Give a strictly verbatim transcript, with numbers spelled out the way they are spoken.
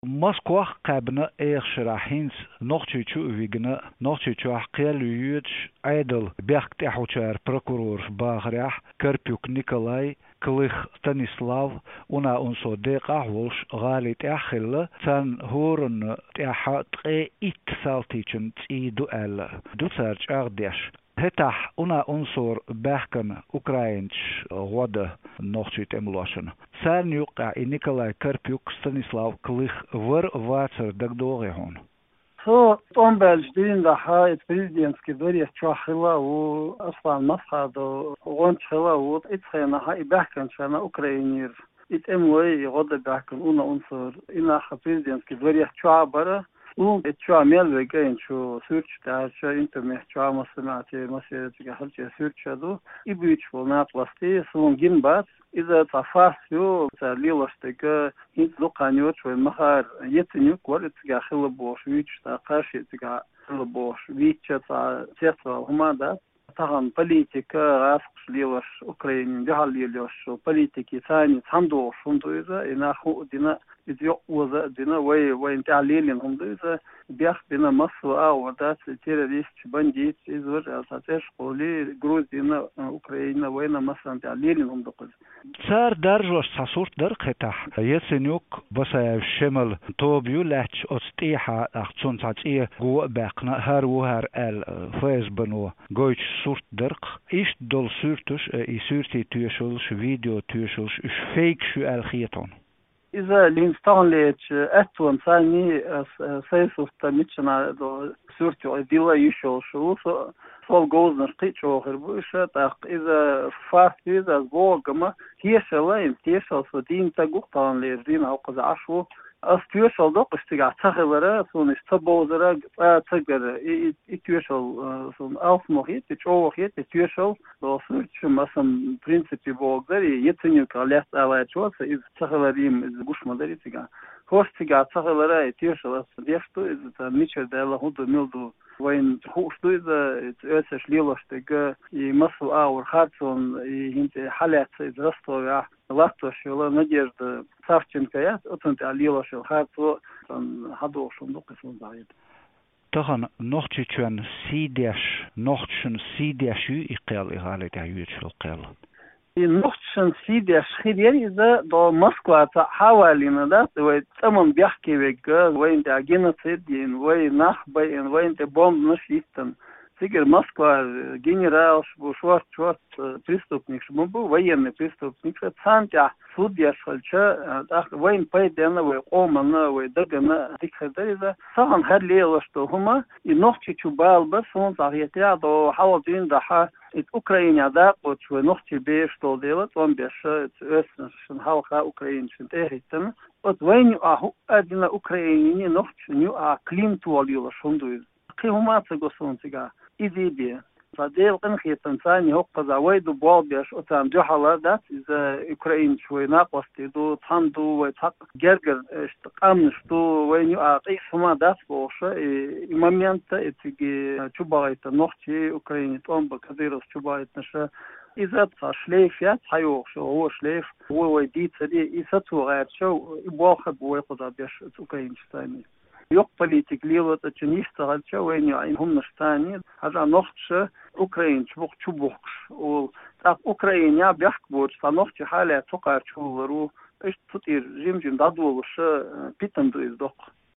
Moskwa قابنا إيش راحينس نقطة شو ويجنا نقطة شو حقيل يوتش عدل بيحكي أحوشار بروكورور باغريح كربيوك نيكولاي كليخ ستانيسلاف ونا أنصو ديق أحولش غالي تأخل تان هورن تأحا تقي إت سالتيشن تيدو أل دو سارج أغديش هتاح أنا أنصر بحكن أوكراينش غدا نوختي تملاشن سان يوقع نيكولاي كربيوك ستانيسلاف كليخ ور واتر دقدوغي هون هو طون بالجدين لحا بريزيدنتسكي بريا تشاخلا و أصلا مصحد وغنشلا و إتخينا هاي بحكن شانا أوكراينير إتموي غدا بحكن أنا أنصر إنا خا بريزيدنتسكي بريا تشابرا و اتشوا ميل وجاين شو سيرش تاع شو انت محتوا مسمعتي مسيرة تجهلتي سيرش هذا يبيش فلنات لاستي سون جنبات إذا تفاصيل تعليلستك هيك لقانيوت والمخار يتنيك ورد تجاهل بوش ويش تاقاش تجاهل بوش ويش تا تسرع هما ده طبعا политика راسخ ليوش أوكرانيا جهل ليوش политики ثاني تندو شندو إذا إنه دينا إذا وذا دينا وي وين تعليلين هم إذا بيخ دينا مصر أو ودات تيروريست بنديت إذا تاتش قولي غروزينا أوكرانيا وين مثلا تعليلين هم دقز صار درجة صصورت درقتح يسنيوك بس الشمال توبيو لاتش أستيحة أختون تعطيه جو باقنا هر وهر ال فاز بنو جويش صورت درق إيش دول صورتش إي صورتي تيشلش فيديو تيشلش إيش فيك شو الخيطون إذا لينستان ليش أتوم ثاني سيسوس تمشنا دو صورتي ديلا يشلش و صال جوز نشقيت شو خربوشة تاق إذا فاست إذا زوجما هيش لاين هيش الصدين تجوق طبعا ليردين أو قز عشو أستيوشل دق استجع تغيره سون استبوزره تجر إتيوشل سون ألف مخيط تشوه خيط إتيوشل لو سرتش مثلا برينسيبي بوغدري يتنيو كاليات على شوس إذا تغيريم إذا جوش مدري تجع هوش تجع تغيره إتيوشل أستيشتو إذا ميشر داله هود ميلدو وين خوشتو إذا تأسش ليلش تجا يمثل أور خارطون يهنت حالات إذا رستو لاتوش ولا نجد سافچنكايات أتنت عليلش الخارطو هادوش ونقصون بعيد تغن نوختي تشون سيديش نوختشن سيديشو إقال إغالي تعيوش القال نوختشن سيديش خيري إذا دو مسكوا حوالينا ده ويتمن بيحكي بيجا وين تعجينة سيدين وين نخبين وين تبوم نشيطن Сигер Москва генерал шварт шварт преступник шмубу военный преступник цантя судья шальча ах воен пайдена вы омана вы дагана дикхадайза саган харлела что хума и нохчи чубал бас он загетя до хавдин даха it Украине да вот что нохчи бе что делать он беш эсн халха украинчин техитен вот воен аху адина Украине нохчи ню а климту алила шундуй قيمات قصونتها إذيبيا فديل قنخي تنساني هو قزاويد وبوال بيش أتام جحلة دات إذا أوكرين شوي ناقوستي دو تاندو ويتحق جرجر اشتقامنشتو وين يعطيس هما دات بوشة إماميانتا إتيجي شبايت نوختي أوكرين تقوم بكثيرس شبايت نشا إذا شليف يات حيوخ شو هو شليف هو ويديت سدي إذا توغير شو يبواخب ويقضى بيش أوكرين شتاني يق политик ليلة تشنيشتغل شوين يعني هم نشتاني هذا نختش أوكرين شبوك شبوكش وتاق أوكرين يا بيحكبوش فنختش حالة تقع شو ورو إيش تطير جيم جيم دادولش بيتن دويز دوق